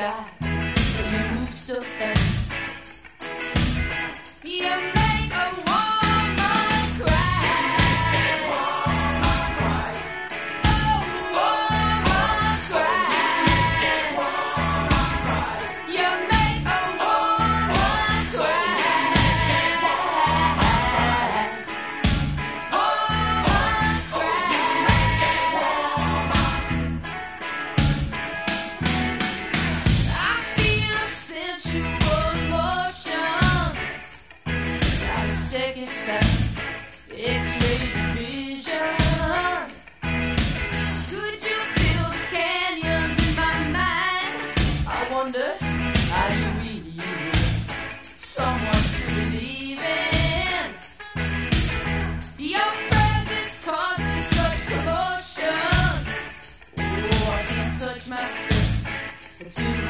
sky. You move so fast. You make a woman cry. Woman cry. Oh, woman cry. Woman cry. You make a woman cry. Woman cry. I feel sensual emotions. Got a second sight, X-ray vision. Could you feel the canyons in my mind? I wonder how you read someone to believe in. Your presence causes such commotion. Oh, I can't touch myself. It's too